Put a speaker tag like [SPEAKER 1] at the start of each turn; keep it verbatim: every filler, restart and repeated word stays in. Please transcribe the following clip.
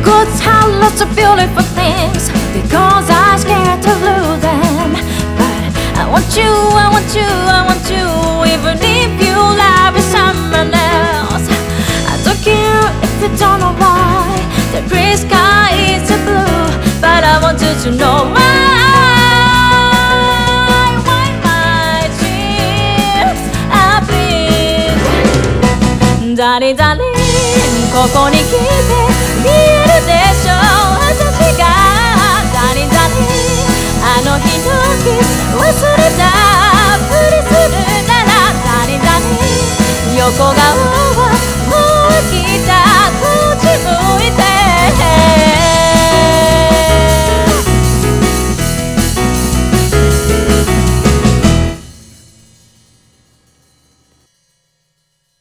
[SPEAKER 1] could tell lots of beautiful things because I'm scared to lose them. But I want you, I want you, I want you, even if you love with someone else. I don't care if you don't know why the gray sky is so blue, but I want you to know why. Why my dreams are bleak. Darling, darling, ここに来て見えるでしょ私が。Darling, darling, あの日のキス忘れたふりするなら。Darling, darling, 横顔は